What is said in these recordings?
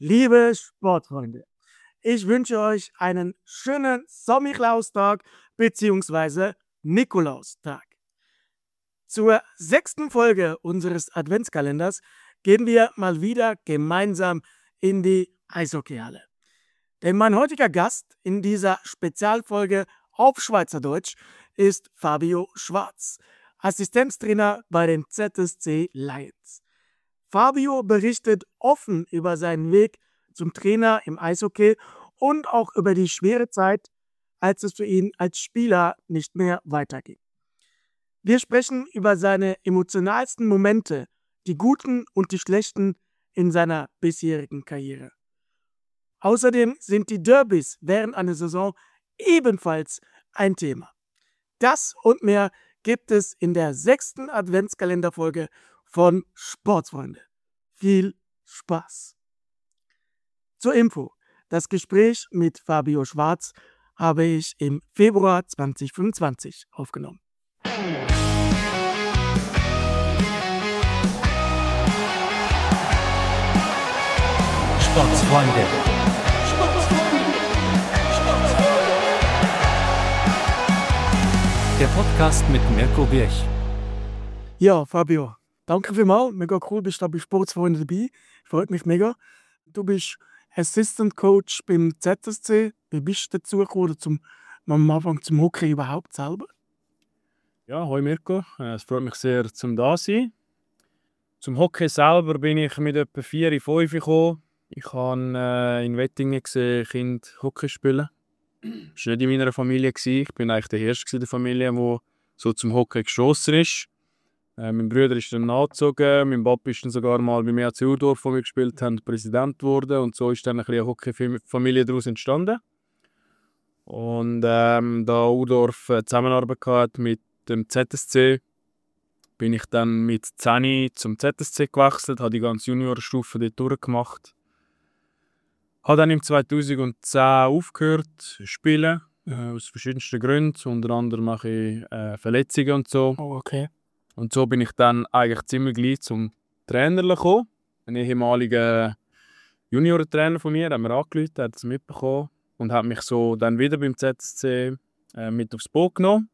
Liebe Sportfreunde, ich wünsche euch einen schönen Sommerklaustag bzw. Nikolaustag. Zur 6. Folge unseres Adventskalenders gehen wir mal wieder gemeinsam in die Eishockeyhalle. Denn mein heutiger Gast in dieser Spezialfolge auf Schweizerdeutsch ist Fabio Schwarz, Assistenztrainer bei den ZSC Lions. Fabio berichtet offen über seinen Weg zum Trainer im Eishockey und auch über die schwere Zeit, als es für ihn als Spieler nicht mehr weiterging. Wir sprechen über seine emotionalsten Momente, die guten und die schlechten in seiner bisherigen Karriere. Außerdem sind die Derbys während einer Saison ebenfalls ein Thema. Das und mehr gibt es in der 6. Adventskalenderfolge von Sportsfreunde. Viel Spaß! Zur Info: Das Gespräch mit Fabio Schwarz habe ich im Februar 2025 aufgenommen. Sportsfreunde. Der Podcast mit Mirko Birch. Ja, Fabio, danke vielmals. Mega cool, bist du bei Sportsfreunde dabei. Freut mich mega. Du bist Assistant Coach beim ZSC. Wie bist du dazu gekommen, am Anfang zum Hockey überhaupt selber? Ja, hoi Mirko, es freut mich sehr, zum da zu sein. Zum Hockey selber bin ich mit etwa 4, 5 gekommen. Ich habe in Wettingen gesehen, Kinder Hockey spielen. Das war nicht in meiner Familie. Ich bin eigentlich der Erste in der Familie, der so zum Hockey gestossen ist. Mein Bruder ist dann nachgezogen, mein Papa ist dann sogar mal beim EHC Urdorf, wo wir gespielt haben, Präsident geworden. Und so ist dann ein bisschen eine Hockey-Familie daraus entstanden. Und da Urdorf Zusammenarbeit hatte mit dem ZSC, bin ich dann mit 10 zum ZSC gewechselt, habe die ganze Juniorstufe dort durchgemacht. Habe dann im 2010 aufgehört zu spielen, aus verschiedensten Gründen. Unter anderem mache ich Verletzungen und so. Oh, okay. Und so bin ich dann eigentlich ziemlich gleich zum Trainer gekommen. Ein ehemaliger Juniorentrainer von mir hat mir angerufen, hat es mitbekommen und hat mich so dann wieder beim ZSC mit aufs Boot genommen.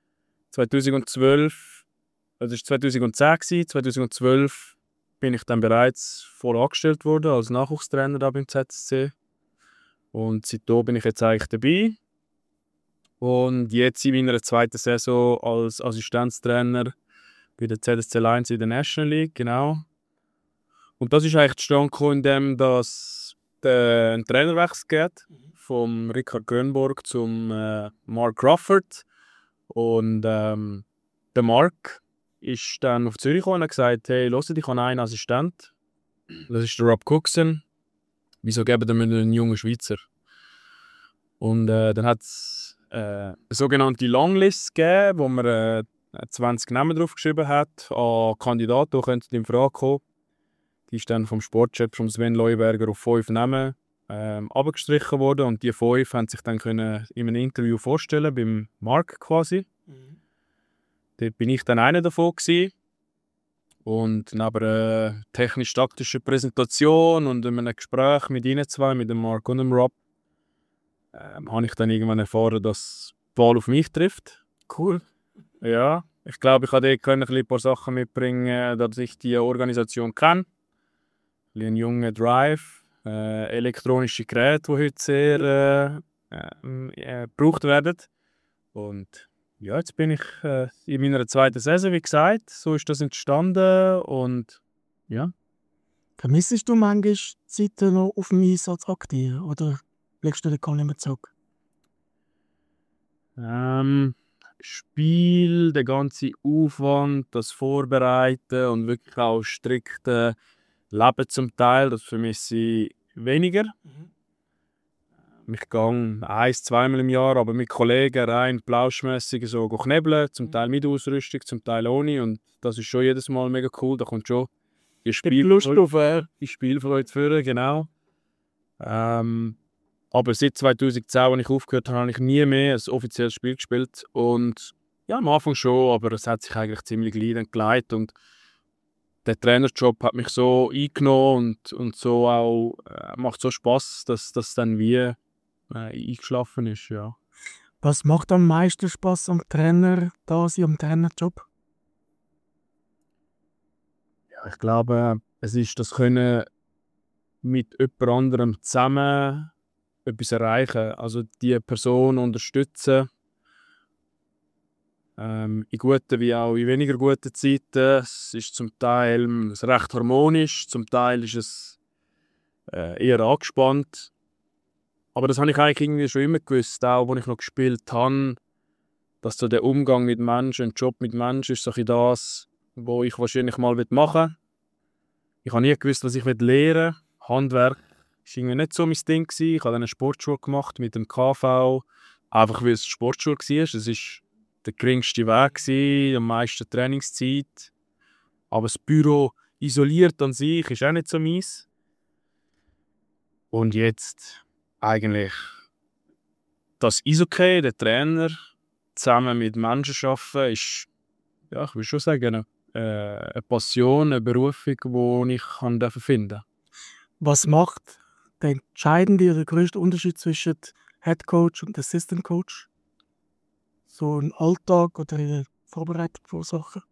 2012, das war 2010, 2012 bin ich dann bereits voll angestellt worden als Nachwuchstrainer da beim ZSC. Und seitdem bin ich jetzt eigentlich dabei. Und jetzt in meiner 2. Saison als Assistenztrainer bei der ZSC Lions in der National League, genau. Und das ist eigentlich zustande gekommen, indem es einen Trainerwechsel gibt, vom Richard Grönborg zum Mark Crawford. Und der Mark ist dann auf Zürich gekommen und hat gesagt, hey, hört, ich habe einen Assistent. Das ist der Rob Cookson. Wieso geben wir einen jungen Schweizer? Und dann hat es eine sogenannte Longlist gegeben, wo man 20 Namen drauf geschrieben hat, an Kandidaten, die in Frage kommen. Die ist dann vom Sportchef, von Sven Leuberger, auf 5 Namen abgestrichen worden. Und die 5 haben sich dann können in einem Interview vorstellen, beim Mark quasi. Dort bin ich dann einer davon gewesen. Und neben einer technisch-taktischen Präsentation und einem Gespräch mit ihnen zwei, mit dem Mark und dem Rob, habe ich dann irgendwann erfahren, dass die Wahl auf mich trifft. Cool. Ja, ich glaube, ich konnte ein paar Sachen mitbringen, dass ich die Organisation kenne. Ein junger Drive, elektronische Geräte, die heute sehr gebraucht werden. Und ja, jetzt bin ich in meiner 2. Saison, wie gesagt. So ist das entstanden und ja. Vermissest du manchmal Zeiten noch auf dem Einsatz aktiv oder legst du den gar nicht mehr zurück? Spiel, der ganze Aufwand, das Vorbereiten und wirklich auch strikte Leben zum Teil, das vermisse ich weniger. Ich gehe 1-2 Mal im Jahr, aber mit Kollegen rein plauschmässig so knebeln, zum Teil mit Ausrüstung, zum Teil ohne. Und das ist schon jedes Mal mega cool. Da kommt schon die Spielfreude führen, genau. Aber seit 2010, als ich aufgehört habe, habe ich nie mehr ein offizielles Spiel gespielt. Und ja, am Anfang schon, aber es hat sich eigentlich ziemlich gleich entgleitet. Und der Trainerjob hat mich so eingenommen und so auch macht so Spaß, dass das dann wie eingeschlafen ist, ja. Was macht am meisten Spaß am Trainer da sein, am Trainerjob? Ja, ich glaube, es ist das Können mit jemand anderem zusammen etwas erreichen, also die Person unterstützen, in guten wie auch in weniger guten Zeiten. Es ist zum Teil recht harmonisch, zum Teil ist es eher angespannt. Aber das habe ich eigentlich irgendwie schon immer gewusst, auch als ich noch gespielt habe, dass so der Umgang mit Menschen, ein Job mit Menschen, ist so ein bisschen das, was ich wahrscheinlich mal machen will. Ich habe nie gewusst, was ich lernen will. Handwerk war irgendwie nicht so mein Ding gewesen. Ich habe dann eine Sportschule gemacht mit dem KV, einfach weil es Sportschule war. Es war der geringste Weg gewesen, am meisten Trainingszeit. Aber das Büro isoliert an sich ist auch nicht so meins. Und jetzt eigentlich das Eishockey, der Trainer, zusammen mit Menschen arbeiten, ist, ja, ich würde schon sagen, eine Passion, eine Berufung, die ich finden durfte. Was macht der entscheidende oder größte Unterschied zwischen Head Coach und Assistant Coach? So im Alltag oder in der Vorbereitung von Sachen?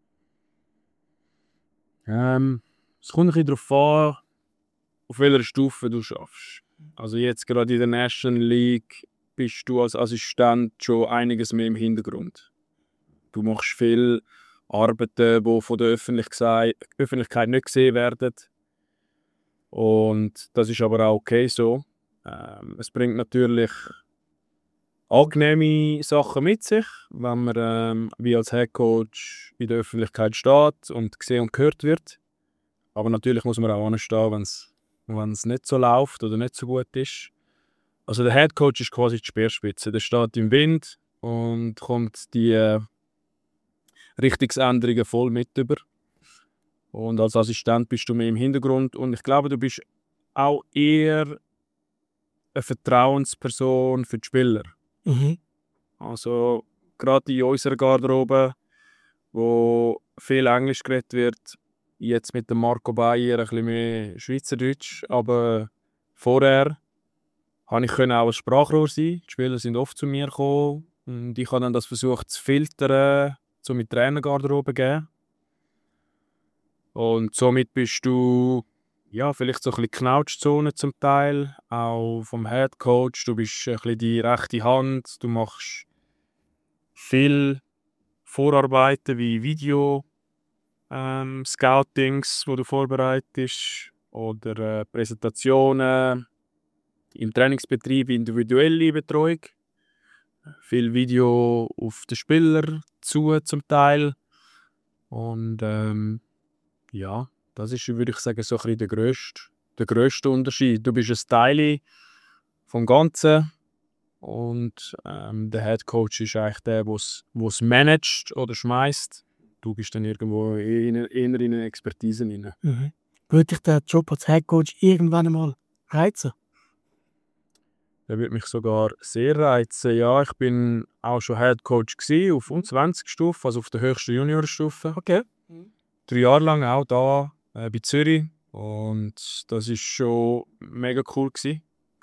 Es kommt ein bisschen darauf an, auf welcher Stufe du schaffst. Also jetzt gerade in der National League bist du als Assistent schon einiges mehr im Hintergrund. Du machst viele Arbeiten, die von der Öffentlichkeit nicht gesehen werden. Und das ist aber auch okay so. Es bringt natürlich angenehme Sachen mit sich, wenn man wie als Headcoach in der Öffentlichkeit steht und gesehen und gehört wird. Aber natürlich muss man auch anstehen, wenn es nicht so läuft oder nicht so gut ist. Also der Headcoach ist quasi die Speerspitze. Der steht im Wind und kommt die Richtungsänderungen voll mit über. Und als Assistent bist du mehr im Hintergrund. Und ich glaube, du bist auch eher eine Vertrauensperson für die Spieler. Mhm. Also gerade in unserer Garderobe, wo viel Englisch geredet wird, jetzt mit dem Marco Bayer ein bisschen mehr Schweizerdeutsch, aber vorher konnte ich auch ein Sprachrohr sein. Die Spieler sind oft zu mir gekommen und ich habe dann das versucht zu filtern, so mit Trainergarderobe geben. Und somit bist du ja, vielleicht so ein bisschen Knautschzone zum Teil, auch vom Headcoach. Du bist ein bisschen die rechte Hand, du machst viel Vorarbeiten wie Video, Scoutings, wo du vorbereitest, oder Präsentationen im Trainingsbetrieb, individuelle Betreuung. Viel Video auf den Spieler zu zum Teil. Und ja, das ist, würde ich sagen, so ein bisschen der grösste Unterschied. Du bist ein Teil vom Ganzen und der Headcoach ist eigentlich der, der es managt oder schmeißt. Du bist dann irgendwo eher in eine Expertise rein. Mhm. Würde dich der Job als Head Coach irgendwann einmal reizen? Der würde mich sogar sehr reizen. Ja, ich bin auch schon Headcoach auf U20-Stufe, also auf der höchsten Juniorstufe. Okay. 3 Jahre lang auch da bei Zürich. Und das war schon mega cool gewesen.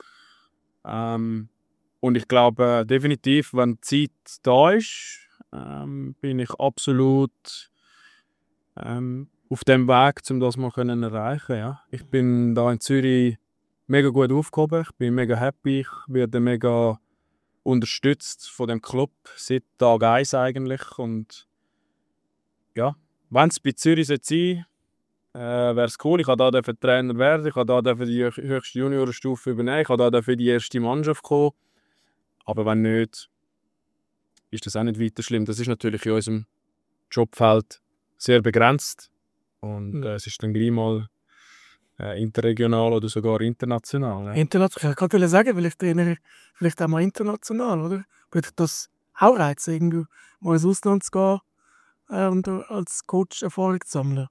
Und ich glaube definitiv, wenn die Zeit da ist, bin ich absolut auf dem Weg, um das mal erreichen. Ja. Ich bin da in Zürich mega gut aufgehoben. Ich bin mega happy. Ich werde mega unterstützt von dem Club seit Tag 1 eigentlich. Und ja, wenn es bei Zürich sein sollte, wäre es cool. Ich durfte da Trainer werden, ich durfte die höchste Juniorenstufe übernehmen, ich durfte in die erste Mannschaft kommen. Aber wenn nicht, ist das auch nicht weiter schlimm. Das ist natürlich in unserem Jobfeld sehr begrenzt. Und es ist dann gleich mal interregional oder sogar international. Ne? International, ich kann gerade sagen, weil ich trainiere vielleicht auch mal international, oder? Würde das auch reizen, irgendwie mal ins Ausland zu gehen und als Coach Erfahrung zu sammeln?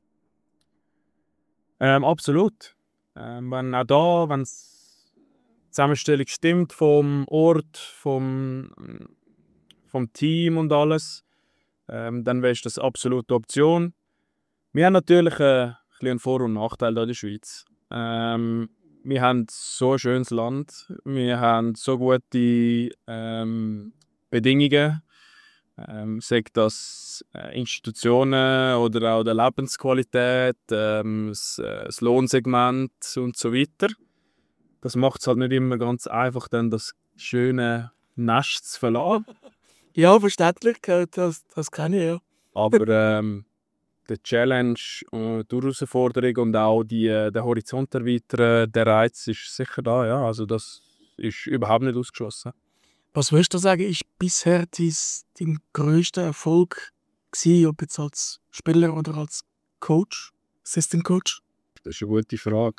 Absolut. Wenn auch da, wenn die Zusammenstellung stimmt vom Ort, vom Team und alles, dann wäre das absolut eine Option. Wir haben natürlich ein bisschen einen Vor- und Nachteil hier in der Schweiz. Wir haben so ein schönes Land, wir haben so gute Bedingungen, sei das Institutionen oder auch die Lebensqualität, das Lohnsegment und so weiter. Das macht es halt nicht immer ganz einfach, dann das schöne Nest zu verlassen. Ja, verständlich, das kann ich, ja. Aber die Challenge, die Herausforderung und auch der Horizont erweitern, der Reiz ist sicher da, ja. Also das ist überhaupt nicht ausgeschlossen. Was würdest du sagen, ist bisher dein grösster Erfolg gewesen, ob jetzt als Spieler oder als Coach, Assistant Coach? Das ist eine gute Frage.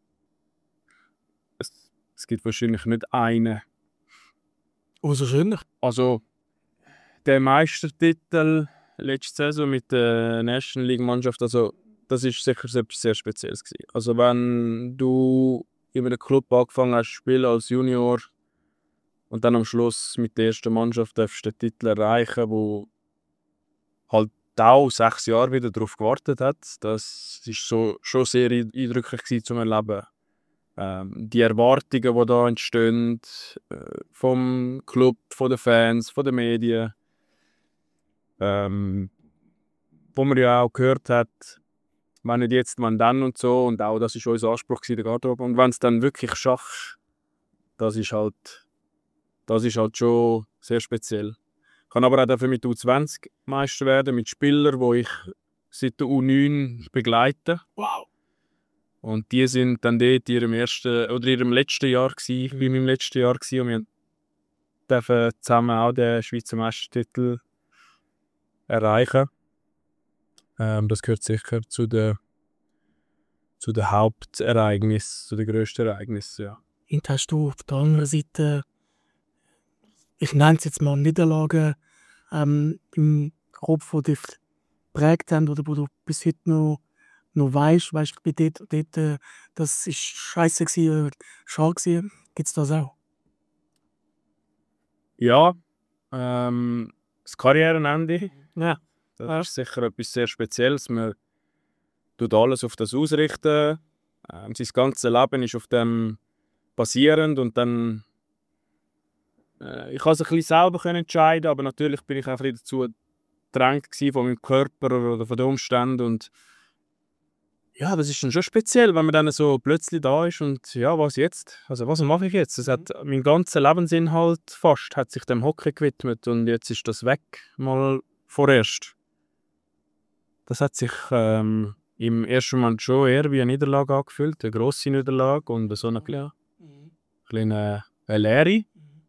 Es gibt wahrscheinlich nicht einen. Wahrscheinlich. Also der Meistertitel letzte Saison mit der National League Mannschaft, also das ist sicher etwas sehr Spezielles gewesen. Also wenn du in einem Club angefangen hast zu spielen als Junior und dann am Schluss mit der ersten Mannschaft darfst du den Titel erreichen, wo halt auch 6 Jahre wieder darauf gewartet hat, das ist so schon sehr eindrücklich gewesen zum Erleben. Die Erwartungen, die da entstehen, vom Club, von den Fans, von den Medien, wo man ja auch gehört hat, wenn nicht jetzt, wann dann und so, und auch das war unser Anspruch in der Garderobe. Und wenn es dann wirklich schaffst, das ist halt schon sehr speziell. Ich kann aber auch dafür mit U20 Meister werden, mit Spielern, die ich seit der U9 begleite. Wow. Und die sind dann dort in ihrem letzten Jahr gewesen, bei meinem letzten Jahr gewesen, und wir dürfen zusammen auch den Schweizer Meistertitel erreichen. Das gehört sicher zu den Hauptereignissen, zu den grössten Ereignissen, ja. Und hast du auf der anderen Seite, ich nenne es jetzt mal Niederlagen, im Kopf, die dich geprägt haben oder wo du bis heute noch weißt, bei dort, das ist scheiße gewesen oder schade gewesen. Gibt es das auch? Ja, das Karrierenende, Ja. das ist sicher etwas sehr Spezielles. Man tut alles auf das ausrichten. Sein ganzes Leben ist auf dem basierend und dann ich konnte es ein bisschen selber entscheiden, aber natürlich bin ich auch ein bisschen dazu gedrängt von meinem Körper oder von den Umständen. Und ja, das ist dann schon speziell, wenn man dann so plötzlich da ist und ja, was jetzt? Also was mache ich jetzt? Mein ganzer Lebensinhalt fast hat sich dem Hockey gewidmet und jetzt ist das weg, mal vorerst. Das hat sich im ersten Moment schon eher wie eine Niederlage angefühlt, eine grosse Niederlage und so eine kleine Leere.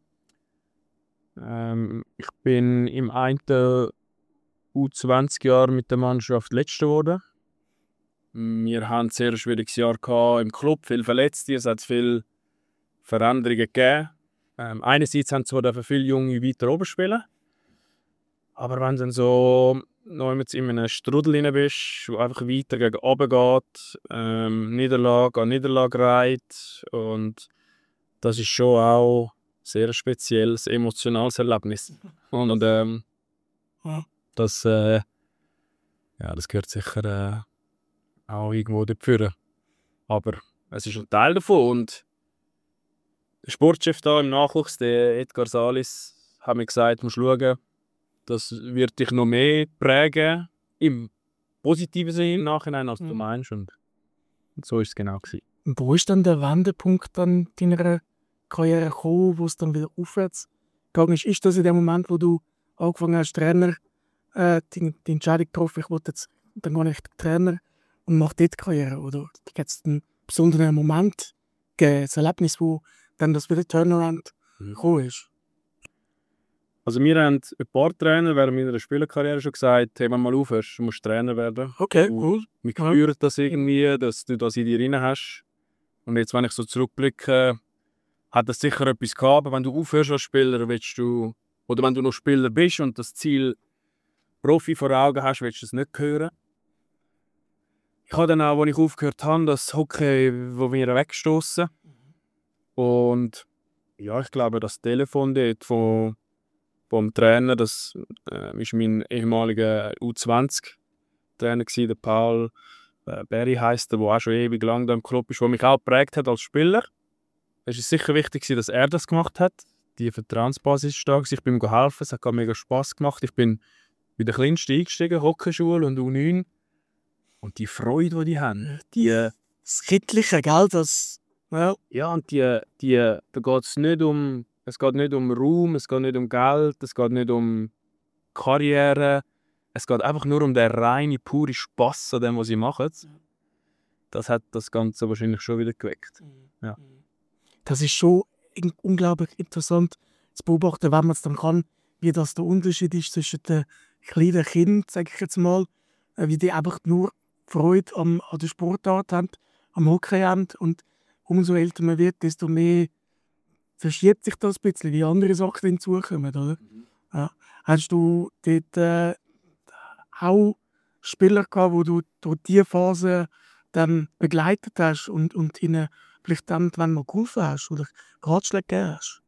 Ich bin im einen U20-Jahr mit der Mannschaft Letzter geworden. Wir hatten ein sehr schwieriges Jahr im Club, viele Verletzte, es hat viele Veränderungen gegeben. Einerseits haben zwar viele Junge weiter oben spielen, aber wenn du dann so noch in einem Strudel rein bist, wo einfach weiter gegen oben geht, Niederlage an Niederlage reiht, und das ist schon auch sehr spezielles, emotionales Erlebnis. Und das gehört sicher auch irgendwo dort führen. Aber es ist ein Teil davon. Und der Sportchef da im Nachwuchs, der Edgar Salis, hat mir gesagt, du musst schauen, das wird dich noch mehr prägen, im positiven Sinne im Nachhinein, als du meinst. Und so war es genau gewesen. Und wo ist dann der Wendepunkt an deiner Karriere gekommen, wo es dann wieder aufwärts gegangen ist? Ist das in dem Moment, wo du angefangen hast, Trainer, die Entscheidung getroffen, ich will jetzt dann gar nicht Trainer und mache dort Karriere? Oder gibt es einen besonderen Moment, ein Erlebnis, wo dann das wieder Turnaround gekommen ist? Also wir haben ein paar Trainer während meiner Spielerkarriere schon gesagt, hey, wenn du mal aufhörst, du musst Trainer werden. Okay, cool. Wir spüren das irgendwie, dass du das in dir drin hast. Und jetzt, wenn ich so zurückblicke, hat das sicher etwas gehabt, aber wenn du aufhörst als Spieler, oder wenn du noch Spieler bist und das Ziel Profi vor Augen hast, willst du es nicht hören. Ich habe dann auch, als ich aufgehört habe, das Hockey wo wir weggestoßen. Und ja, ich glaube, das Telefon dort vom Trainer, das ist mein ehemaliger U20 Trainer gewesen, der Paul Berry heisst, der auch schon ewig lang da im Club ist, der mich auch geprägt hat als Spieler. Es ist sicher wichtig, dass er das gemacht hat. Die Vertrauensbasis ist da gewesen. Ich bin ihm geholfen, es hat mega Spass gemacht. Ich bin bei der Kleinsten eingestiegen, Hockeyschule und U9. Und die Freude, die haben, Das Kittliche, gell? Das, ja. ja, und da geht es nicht um Ruhm, es geht nicht um Geld, es geht nicht um Karriere. Es geht einfach nur um den reinen, pure Spass an dem, was sie machen. Das hat das Ganze wahrscheinlich schon wieder geweckt. Ja. Das ist schon unglaublich interessant zu beobachten, wenn man es dann kann, wie das der Unterschied ist zwischen den kleinen Kindern, sage ich jetzt mal, wie die einfach nur Freude an der Sportart haben, am Hockey haben, und umso älter man wird, desto mehr verschiebt sich das ein bisschen, wie andere Sachen hinzukommen, oder? Ja. Hast du dort auch Spieler gehabt, wo du durch diese Phase dann begleitet hast und ihnen vielleicht dann, wenn mal geholfen hast oder Ratschläge gegeben hast?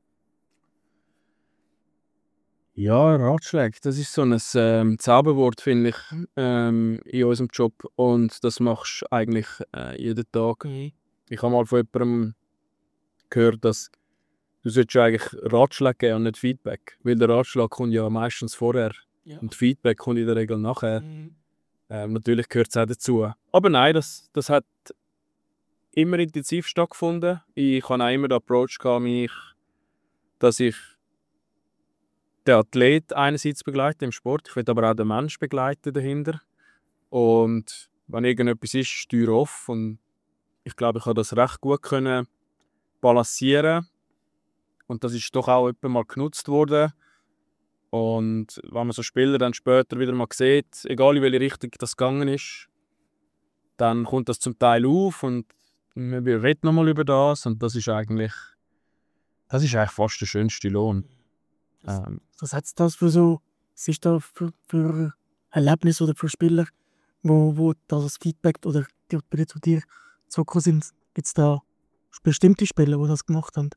Ja, Ratschläge, das ist so ein Zauberwort, finde ich, in unserem Job. Und das machst du eigentlich jeden Tag. Ich habe mal von jemandem gehört, dass du eigentlich Ratschläge geben und nicht Feedback. Weil der Ratschlag kommt ja meistens vorher. Ja. Und Feedback kommt in der Regel nachher. Natürlich gehört es auch dazu. Aber nein, das hat immer intensiv stattgefunden. Ich hatte auch immer den Approach gehabt, dass ich den Athlet einerseits begleite im Sport, ich will aber auch den Mensch begleiten dahinter. Und wenn irgendetwas ist, steuere off. Und ich glaube, ich habe das recht gut können balancieren. Und das ist doch auch etwa mal genutzt worden. Und wenn man so Spieler dann später wieder mal sieht, egal in welche Richtung das gegangen ist, dann kommt das zum Teil auf und wir reden nochmal über das. Und das ist eigentlich fast der schönste Lohn. Was hat das für so, was ist da für Erlebnisse oder für Spieler, wo das Feedback oder die zu dir zurückgekommen sind? Gibt es da bestimmte Spieler, die das gemacht haben?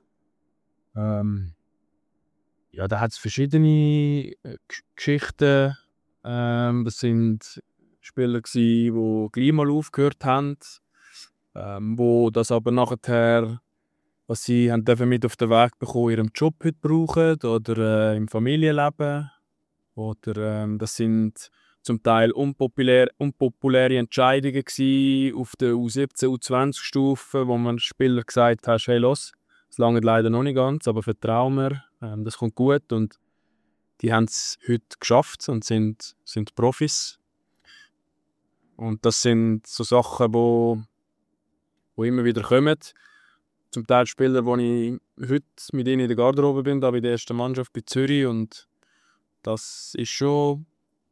Ja, da hat es verschiedene Geschichten. Das sind Spieler die gleich mal aufgehört haben, wo das aber nachher, was sie haben dürfen mit auf den Weg bekommen, in ihrem Job heute brauchen oder im Familienleben. Oder das sind zum Teil unpopuläre Entscheidungen gewesen auf der U17, U20-Stufe, wo man Spieler gesagt hat, hey, los, das lange leider noch nicht ganz, aber vertrau mir, das kommt gut. Und die haben es heute geschafft und sind Profis. Und das sind so Sachen, wo immer wieder kommen. Zum Teil Spieler, wo ich heute mit ihnen in der Garderobe bin, da bei der ersten Mannschaft bei Zürich. Und das ist schon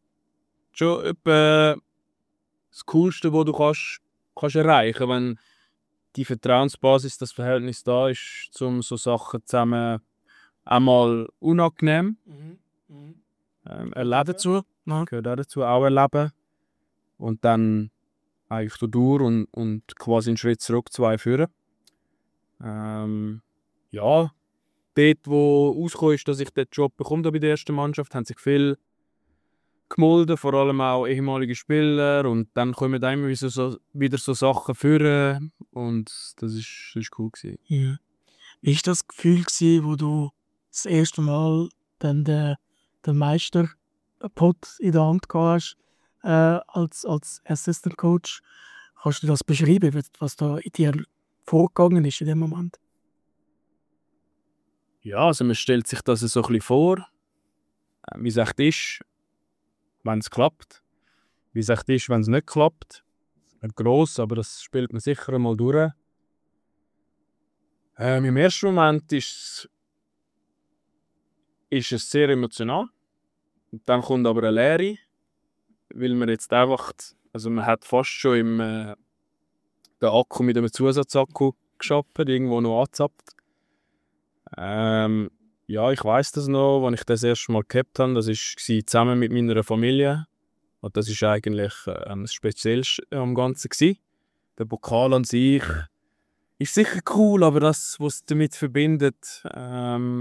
etwa das Coolste, was du kannst erreichen, wenn die Vertrauensbasis, das Verhältnis da ist, um so Sachen zusammen einmal unangenehm erleben. Dazu? Ja. Gehört auch dazu, auch erleben. Und dann eigentlich da durch und quasi einen Schritt zurück, 2 führen. Ja, dort, wo rausgekommen ist, dass ich den Job bekomme bei der ersten Mannschaft, haben sich viel gemolden, vor allem auch ehemalige Spieler. Und dann kommen dann immer wieder so Sachen führen. Und das ist cool gewesen. Ja. Wie war das Gefühl, wo du das erste Mal dann den Meisterpot in der Hand gehabt hast, als Assistant Coach? Kannst du das beschreiben, was da in dir vorgegangen ist in dem Moment? Ja, also man stellt sich das so ein bisschen vor, wie es echt ist, wenn es klappt. Wie es echt ist, wenn es nicht klappt. Nicht gross, aber das spielt man sicher einmal durch. Im ersten Moment ist es sehr emotional. Und dann kommt aber eine Leere, weil man jetzt einfach, also man hat fast schon den Akku mit einem Zusatzakku geschafft, irgendwo noch angezapft. Ja, ich weiss das noch, als ich das erste Mal gehabt habe. Das war zusammen mit meiner Familie. Und das war eigentlich das Speziellste am Ganzen gewesen. Der Pokal an sich ist sicher cool, aber das, was es damit verbindet,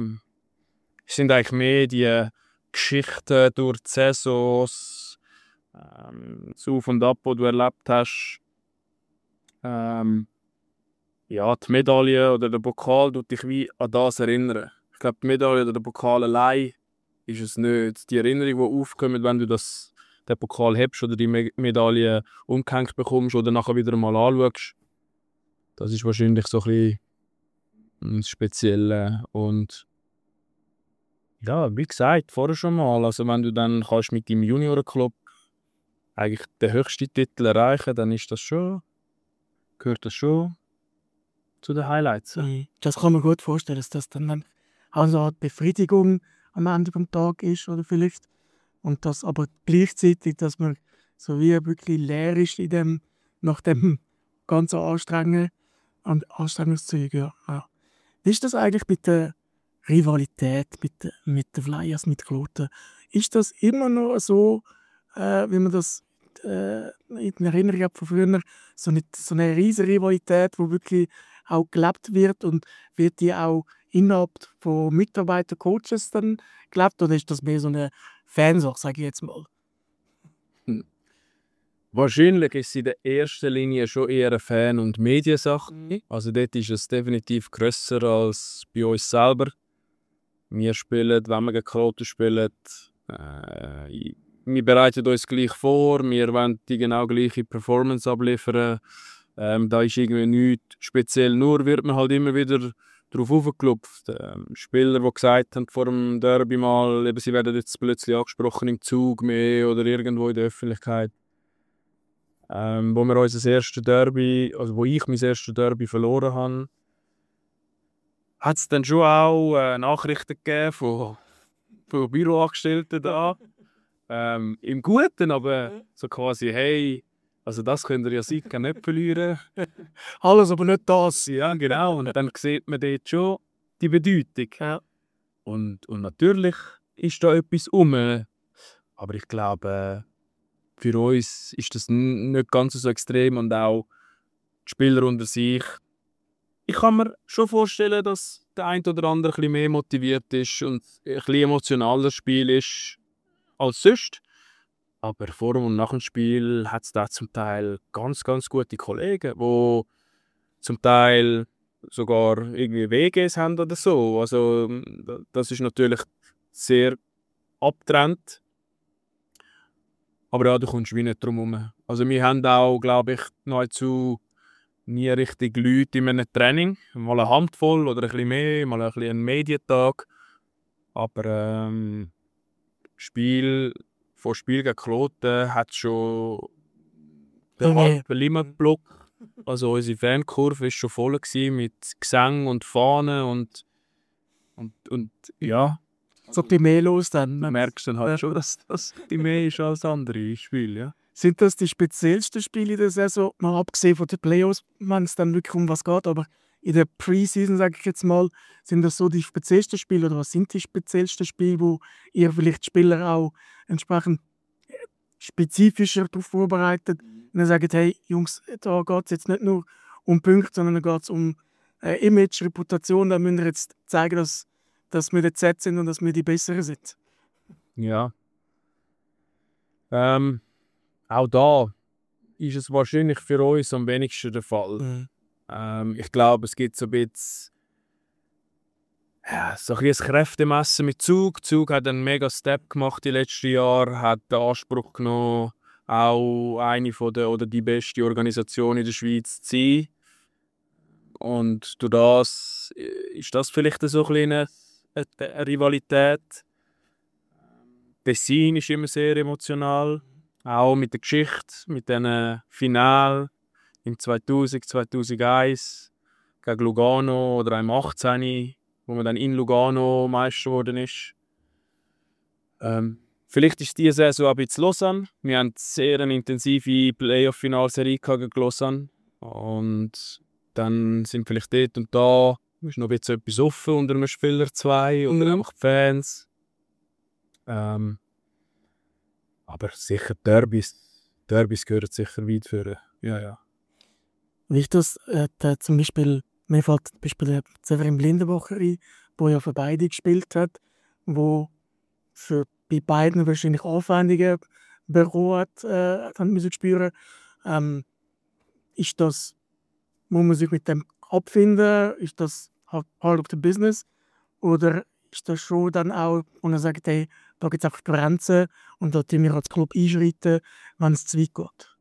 sind eigentlich mehr die Geschichten durch die Saisons, das Auf und Ab, das du erlebt hast. Ja, die Medaille oder der Pokal tut dich wie an das erinnern. Ich glaube, die Medaille oder der Pokal allein ist es nicht. Die Erinnerung, die aufkommt, wenn du den Pokal hebst oder die Medaille umgehängt bekommst oder nachher wieder mal anschaust, das ist wahrscheinlich so ein bisschen das Spezielle. Und ja, wie gesagt, vorher schon mal, also wenn du dann kannst mit deinem Juniorenclub eigentlich den höchsten Titel erreichen, dann gehört das schon zu den Highlights. Das kann man gut vorstellen, dass das dann auch so eine Art Befriedigung am Ende des Tages ist oder vielleicht. Und das aber gleichzeitig, dass man so wie wirklich leer ist nach dem ganzen Anstrengungszeug. Ja. Wie ist das eigentlich mit der Rivalität mit den Flyers, mit Kloten? Ist das immer noch so, wie man das in Erinnerung hat von früher, so eine riesige Rivalität, die wirklich auch gelebt wird und wird die auch innerhalb von Mitarbeitern, Coaches dann gelebt, oder ist das mehr so eine Fansache, sage ich jetzt mal? Wahrscheinlich ist es in der ersten Linie schon eher eine Fan- und Mediensache. Also dort ist es definitiv grösser als bei uns selber. Wir spielen, wenn wir gegen Kloten spielen, wir bereiten uns gleich vor, wir wollen die genau gleiche Performance abliefern. Da ist irgendwie nichts speziell, nur wird man halt immer wieder darauf aufgeklopft. Spieler, die gesagt haben vor dem Derby mal, eben, sie werden jetzt plötzlich angesprochen im Zug mehr oder irgendwo in der Öffentlichkeit. Wo wir unser erstes Derby, also wo ich mein erstes Derby verloren habe, hat es dann schon auch Nachrichten gegeben von Büroangestellten da. Im Guten, aber so quasi, hey, also das könnt ihr ja sicher nicht verlieren. Alles, aber nicht das. Ja, genau. Und dann sieht man dort schon die Bedeutung. Ja. Und natürlich ist da etwas aber ich glaube, für uns ist das nicht ganz so extrem und auch die Spieler unter sich. Ich kann mir schon vorstellen, dass der eine oder andere ein bisschen mehr motiviert ist und ein bisschen emotionaler Spiel ist als sonst. Aber vor und nach dem Spiel hat es da zum Teil ganz, ganz gute Kollegen, die zum Teil sogar irgendwie WGs haben oder so. Also das ist natürlich sehr abgetrennt. Aber ja, du kommst wie nicht drum herum. Also wir haben auch, glaube ich, nahezu nie richtig Leute in einem Training. Mal eine Handvoll oder ein bisschen mehr, mal ein bisschen einen Medientag. Aber vor Spiel gegen Kloten hat es schon den halben Limmatblock. Also unsere Fankurve war schon voll mit Gesang und Fahnen und ja. So die mehr los dann. Du merkst dann halt schon, dass das die mehr ist als andere Spiele, ja. Sind das die speziellsten Spiele in der Saison, mal abgesehen von den Playoffs, wenn es dann wirklich um was geht, aber in der Preseason, sage ich jetzt mal, sind das so die speziellsten Spiele oder was sind die speziellsten Spiele, wo ihr vielleicht die Spieler auch entsprechend spezifischer darauf vorbereitet und dann sagt, hey Jungs, da geht es jetzt nicht nur um Punkte, sondern da geht es um Image, Reputation, da müssen wir jetzt zeigen, dass wir der Z sind und dass wir die Besseren sind. Ja. Auch da ist es wahrscheinlich für uns am wenigsten der Fall. Ich glaube, es gibt so ein bisschen so ein Kräftemessen mit Zug. Zug hat einen mega Step gemacht die letzten Jahre, hat den Anspruch genommen, auch eine oder die beste Organisation in der Schweiz zu sein. Und durch das ist das vielleicht so eine Rivalität. Tessin ist immer sehr emotional, auch mit der Geschichte, mit diesen Finalen im 2000, 2001 gegen Lugano oder im 18, wo man dann in Lugano Meister geworden ist. Vielleicht ist diese Saison auch ein bisschen Lausanne. Wir haben sehr eine intensive Playoff-Finalserie gegen Lausanne. Und dann sind vielleicht dort und da ist noch ein bisschen etwas offen unter einem Spieler 2 oder einfach die Fans. Aber sicher Derbys gehören sicher weit führen. Ja. Wie ist das zum Beispiel, mir fällt zum Beispiel Severin Blindenbacher ein, der ja für beide gespielt hat, wo bei beiden wahrscheinlich aufwendiger Büro haben müssen spüren. Ist das, muss man sich mit dem abfinden? Ist das halt part of the business? Oder ist das schon dann auch, wo man sagt, hey, da gibt es einfach Grenzen und da tun wir als Club einschreiten, wenn es zu weit geht?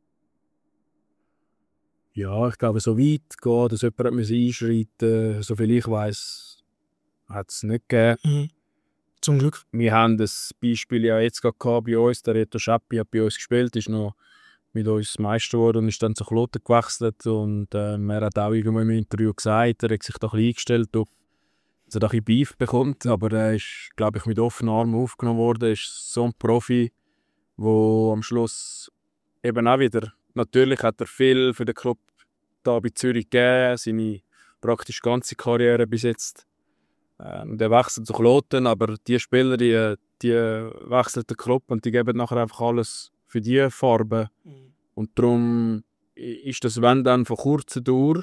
Ja, ich glaube, so weit geht, dass jemand einschreiten musste, soviel ich weiss, hat es nicht gegeben. Zum Glück. Wir haben das Beispiel ja jetzt gerade gehabt bei uns. Der Reto Schappi hat bei uns gespielt, ist noch mit uns Meister geworden und ist dann zu Kloten gewechselt. Und er hat auch irgendwann im Interview gesagt, er hat sich da ein bisschen eingestellt, dass er da ein bisschen Beef bekommt. Aber er ist, glaube ich, mit offenen Armen aufgenommen worden. Er ist so ein Profi, der am Schluss eben auch wieder, natürlich hat er viel für den Club da bei Zürich gegeben, seine praktisch ganze Karriere bis jetzt. Der wechselt zu Kloten, aber die Spieler, die wechseln den Club und die geben nachher einfach alles für die Farbe. Und darum ist das, wenn dann von kurzer Dauer,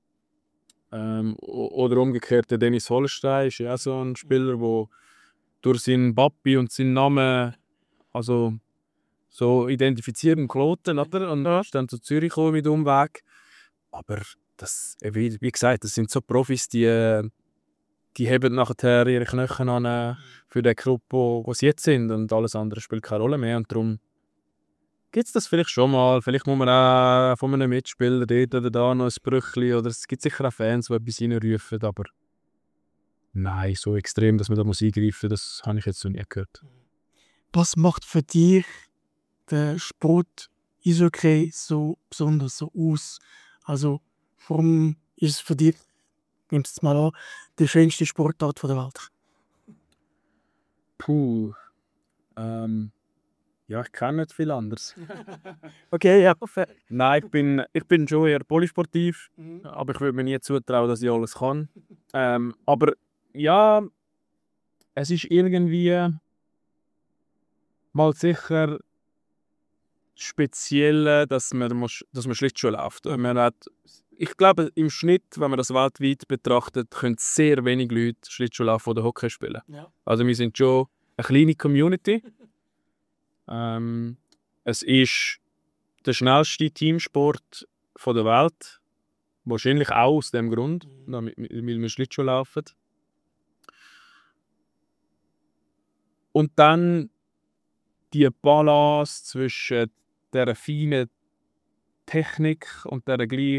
oder umgekehrt, der Dennis Holstein ist ja auch so ein Spieler, der durch seinen Papi und seinen Namen also so identifizieren Kloten, oder? Und ist dann zu Zürich gekommen mit Umweg. Aber das, wie gesagt, das sind so Profis, die haben nachher ihre Knochen an für den Club, wo sie jetzt sind, und alles andere spielt keine Rolle mehr. Und darum gibt es das vielleicht schon mal. Vielleicht muss man auch von einem Mitspieler dort oder da noch ein Brüchli, oder es gibt sicher auch Fans, die etwas reinrufen, aber nein, so extrem, dass man da eingreifen muss, das habe ich jetzt noch nie gehört. Was macht für dich den Sport Eishockey so besonders so aus? Also, warum ist es für dich, nimmst es mal an, die schönste Sportart der Welt? Puh. Ja, ich kenne nicht viel anderes. Okay, ja, perfekt. Nein, ich bin schon eher polysportiv, aber ich würde mir nie zutrauen, dass ich alles kann. Aber ja, es ist irgendwie mal sicher speziell, dass man Schlittschuh läuft. Ich glaube, im Schnitt, wenn man das weltweit betrachtet, können sehr wenig Leute Schlittschuh laufen oder Hockey spielen. Ja. Also wir sind schon eine kleine Community. Es ist der schnellste Teamsport der Welt. Wahrscheinlich auch aus dem Grund, weil wir Schlittschuh laufen. Und dann die Balance zwischen dieser feinen Technik und dieser gleich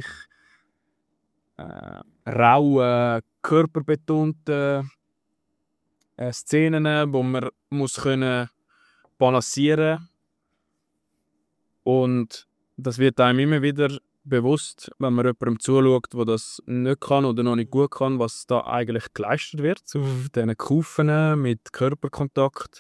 rauen, körperbetonten Szenen, wo man muss können balancieren. Und das wird einem immer wieder bewusst, wenn man jemandem zuschaut, der das nicht kann oder noch nicht gut kann, was da eigentlich geleistet wird auf diesen Kufen mit Körperkontakt.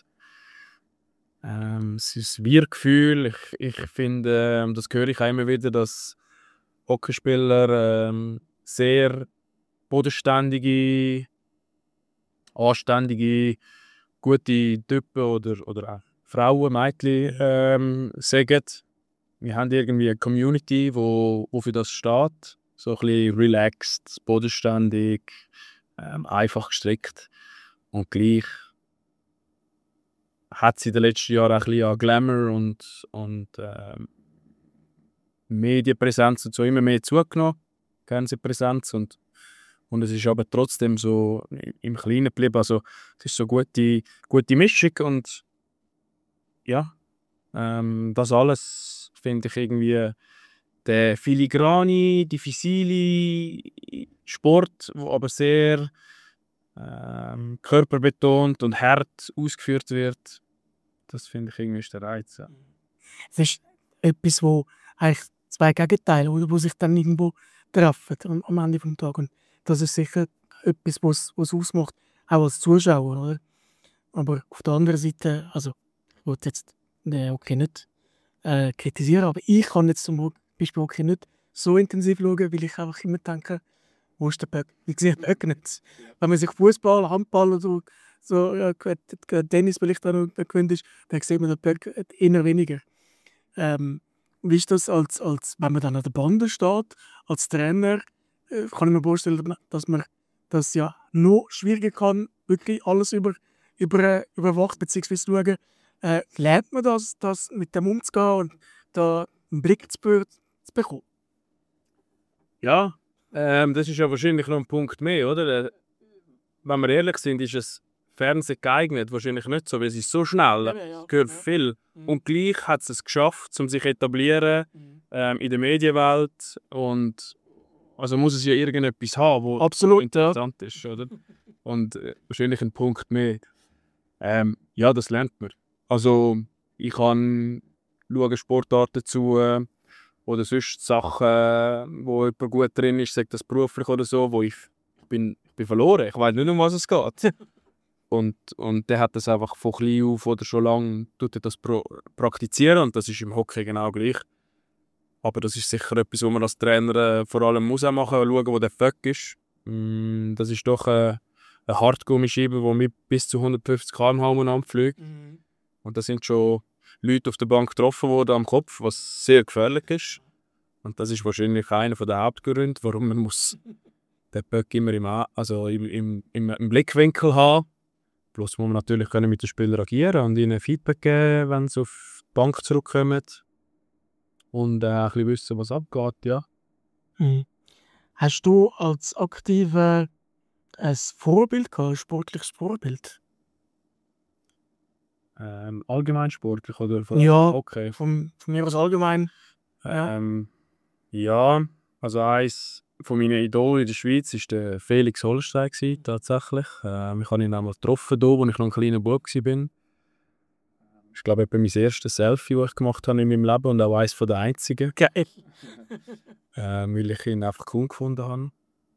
Es ist Wir-Gefühl. Ich finde, das höre ich auch immer wieder, dass Hockeyspieler sehr bodenständige, anständige, gute Typen oder auch Frauen, Mädchen sagen. Wir haben irgendwie eine Community, wo für das steht. So ein bisschen relaxed, bodenständig, einfach gestrickt. Und gleich hat sie in den letzten Jahren auch ein bisschen an Glamour und Medienpräsenz und so immer mehr zugenommen. Fernsehpräsenz. Und es ist aber trotzdem so im Kleinen geblieben. Also es ist so eine gute Mischung. Und ja, das alles finde ich irgendwie der filigrane, diffizile Sport, der aber sehr körperbetont und hart ausgeführt wird. Das finde ich irgendwie ist der Reiz. Ja. Es ist etwas, wo eigentlich zwei Gegenteile, oder, wo sich dann irgendwo treffen am Ende des Tages. Und das ist sicher etwas, was es ausmacht, auch als Zuschauer. Oder? Aber auf der anderen Seite, also ich will jetzt den Hockey nicht kritisieren, aber ich kann jetzt zum Beispiel Hockey nicht so intensiv schauen, weil ich einfach immer denke, wo ist der Böck? Ich sehe den Böck nicht. Wenn man sich Fußball, Handball oder so Tennis vielleicht auch noch gewöhnt ist, dann sieht man den Böck eher weniger. Wie ist das, als wenn man dann an der Bande steht, als Trainer, kann ich mir vorstellen, dass man das ja noch schwieriger kann, wirklich alles überwacht bzw. schauen, lernt man das mit dem umzugehen und da einen Blick zu bekommen? Ja, das ist ja wahrscheinlich noch ein Punkt mehr, oder? Wenn wir ehrlich sind, ist es Fernsehen geeignet wahrscheinlich nicht so, weil es ist so schnell, es gehört viel. Und gleich hat es geschafft, um sich zu etablieren in der Medienwelt. Und also muss es ja irgendetwas haben, wo Absolut, interessant ist, oder? Und wahrscheinlich ein Punkt mehr. Ja, das lernt man. Also ich kann schauen Sportarten zu oder sonst Sachen, wo jemand gut drin ist, sagt das beruflich oder so, wo ich bin verloren. Ich weiß nicht, um was es geht. Und der hat das einfach von klein auf oder schon lange tut er das praktizieren und das ist im Hockey genau gleich. Aber das ist sicher etwas, wo man als Trainer vor allem muss auch machen, schauen, wo der Fuck ist. Das ist doch eine Hartgummischeibe, die mit bis zu 150 km/h umeinander fliegt. Und da sind schon Leute auf der Bank getroffen worden am Kopf, was sehr gefährlich ist. Und das ist wahrscheinlich einer der Hauptgründe, warum man muss den Puck immer im Blickwinkel haben. Plus muss man natürlich können mit den Spielern agieren und ihnen Feedback geben, wenn sie auf die Bank zurückkommen. Und ein bisschen wissen, was abgeht, ja. Hast du als Aktiver ein Vorbild gehabt, ein sportliches Vorbild? Allgemein sportlich oder Ja, okay. von mir aus allgemein. Ja. Ja, also eins von meinen Idolen in der Schweiz war der Felix Holstein tatsächlich. Ich habe ihn einmal getroffen, da, als ich noch ein kleiner Bub war. Ich glaube, etwa mein erstes Selfie, das ich gemacht habe in meinem Leben und auch eines der einzigen. Geil. Weil ich ihn einfach cool gefunden habe.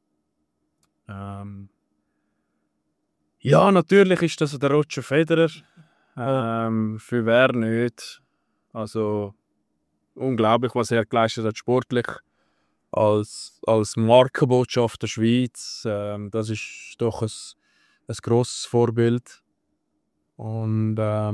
Ja, natürlich ist das der Roger Federer. Für wer nicht. Also unglaublich, was er geleistet hat sportlich. Als Markenbotschaft der Schweiz. Das ist doch ein grosses Vorbild. Und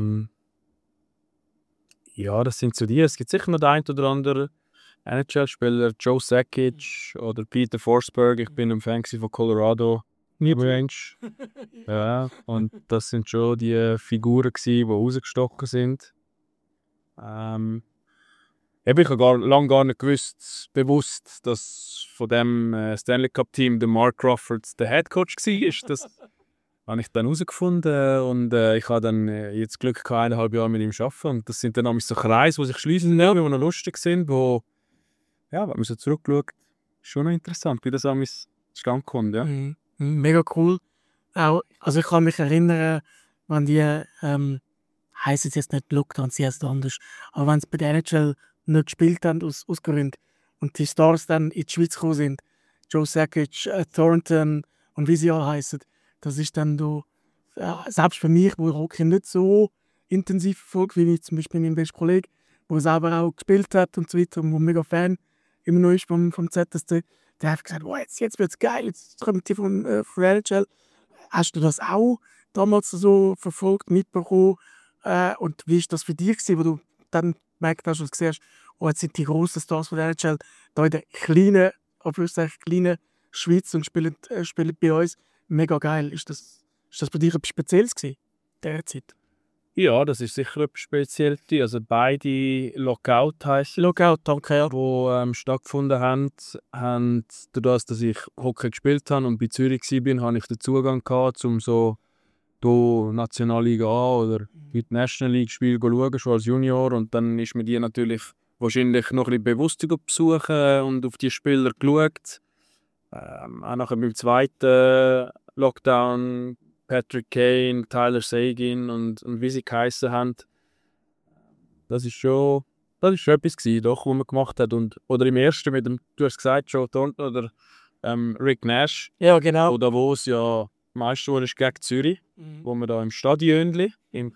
ja, das sind so die. Es gibt sicher noch den einen oder anderen NHL-Spieler, Joe Sakic oder Peter Forsberg. Ich bin ein Fan von Colorado Range. Ja, und das sind schon die Figuren, die rausgestochen sind. Ich habe lange gar nicht bewusst, dass von dem Stanley Cup Team der Mark Crawford der Head Coach war. Das habe ich dann herausgefunden und ich habe dann jetzt Glück gehabt, 1,5 Jahre mit ihm zu arbeiten. Und das sind dann so Kreise, die sich schließen, die noch lustig sind, wo, ja, wenn man so zurückschaut, ist schon noch interessant, wie das zustande kommt. Ja. Mega cool. Auch, also ich kann mich erinnern, wenn die, heisst es jetzt nicht Lockdown, sie heißt anders, aber wenn sie bei der NHL nicht gespielt haben, aus Gründen, und die Stars dann in die Schweiz gekommen sind, Joe Sakic, Thornton und wie sie alle heißen, das ist dann selbst für mich, wo Hockey nicht so intensiv verfolgt, wie zum Beispiel mein bester Kollege, der selber auch gespielt hat und so weiter und wo mega Fan immer noch ist vom ZSC, der hat gesagt, oh, jetzt wird es geil, jetzt kommen die von NHL. Hast du das auch damals so verfolgt, mitbekommen? Und wie war das für dich, wo du dann gemerkt hast und gesehen hast, oh, jetzt sind die grossen Stars von der NHL da in der kleinen Schweiz und spielen bei uns. Mega geil. Ist das bei dir etwas Spezielles gewesen, in dieser Zeit? Ja, das ist sicher etwas Spezielles. Also beide Lockout heissen. Lockout, danke. Ja. Die stattgefunden haben dadurch, dass ich Hockey gespielt habe und bei Zürich war, hatte ich den Zugang gehabt, um so hier Nationalliga A oder die National League Spiele zu schauen, schon als Junior. Und dann ist mir die natürlich wahrscheinlich noch ein bisschen bewusster besuchen und auf die Spieler geschaut. Auch nachher beim zweiten Lockdown Patrick Kane, Tyler Seguin und wie sie geheissen haben. Das ist schon etwas gewesen, doch, was man gemacht hat. Oder im ersten mit dem, du hast gesagt, Joe Thornton oder Rick Nash. Ja, genau. Oder wo es ja Meister wurde gegen Zürich, wo man da im Stadion,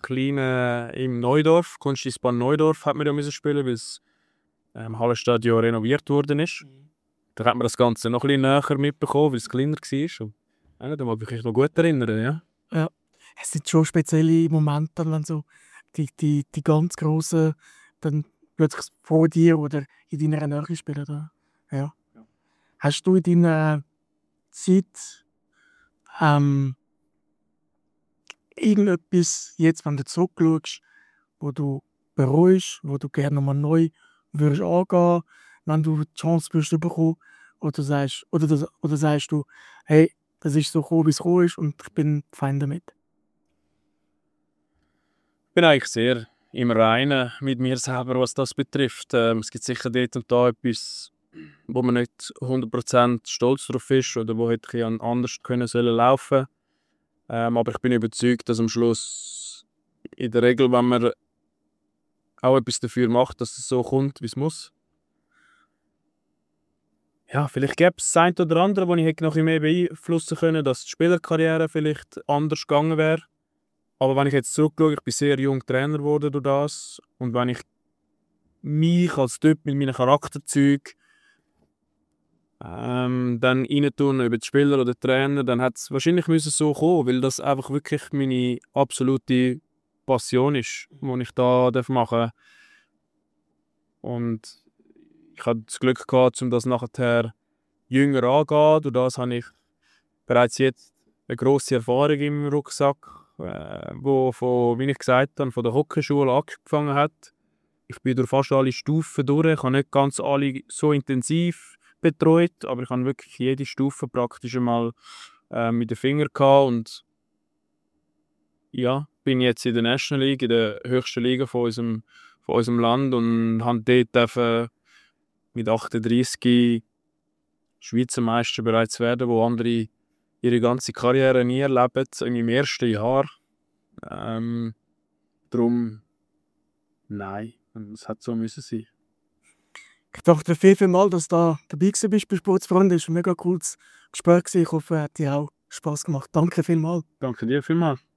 im Neudorf, Kunstisbahn Neudorf, hat man ja müssen spielen, weil das Hallenstadion renoviert worden ist. Da hat man das Ganze noch ein bisschen näher mitbekommen, weil es kleiner war. Und, da mag ich mich noch gut erinnern, ja. Ja. Es sind schon spezielle Momente, wenn so die ganz Grossen dann plötzlich vor dir oder in deiner Nähe spielen. Da. Ja. Hast du in deiner Zeit irgendetwas, jetzt wenn du zurückschaust, wo du bereust, wo du gerne nochmal neu würdest angehen, wenn du die Chance würdest bekommen? Oder sagst du, hey, das ist so gekommen, wie es gekommen ist und ich bin fein damit? Ich bin eigentlich sehr im Reinen mit mir selber, was das betrifft. Es gibt sicher dort und da etwas, wo man nicht 100% stolz drauf ist oder wo hätte ich anders können sollen laufen. Aber ich bin überzeugt, dass am Schluss in der Regel, wenn man auch etwas dafür macht, dass es so kommt, wie es muss. Ja, vielleicht gäbe es das eine oder andere, wo ich hätte noch ein bisschen mehr beeinflussen können, dass die Spielerkarriere vielleicht anders gegangen wäre. Aber wenn ich jetzt zurückschaue, ich bin sehr jung Trainer geworden durch das. Und wenn ich mich als Typ mit meinen Charakterzügen dann reintun über die Spieler oder Trainer, dann hätte es wahrscheinlich so kommen, weil das einfach wirklich meine absolute Passion ist, die ich da machen darf. Und ich hatte das Glück gehabt, um das nachher jünger angehen. Durch das habe ich bereits jetzt eine grosse Erfahrung im Rucksack, wo wie ich gesagt habe, von der Hockeyschule angefangen hat. Ich bin durch fast alle Stufen durch. Ich habe nicht ganz alle so intensiv betreut, aber ich habe wirklich jede Stufe praktisch einmal mit den Fingern gehabt und ja, bin jetzt in der National League, in der höchsten Liga von unserem Land und habe dort mit 38 Schweizer Meister bereits werden, wo andere ihre ganze Karriere nie erleben, in meinem ersten Jahr. Darum, nein, es hat so müssen sein. Ich danke dir viel mal, dass du da dabei bist bei Sportsfreunde. Es war ein mega cooles Gespräch. Ich hoffe, es hat dir auch Spass gemacht. Danke vielmals. Danke dir vielmals.